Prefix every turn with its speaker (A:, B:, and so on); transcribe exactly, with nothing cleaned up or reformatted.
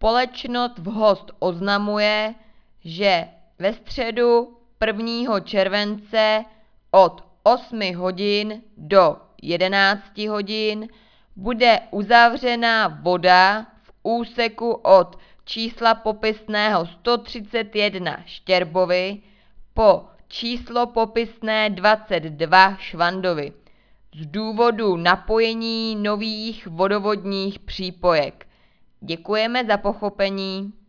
A: Společnost Vhost oznamuje, že ve středu prvního července od osmi hodin do jedenácti hodin bude uzavřena voda v úseku od čísla popisného sto třicet jedna Štěrbovi po číslo popisné dvacet dva Švandovi z důvodu napojení nových vodovodních přípojek. Děkujeme za pochopení.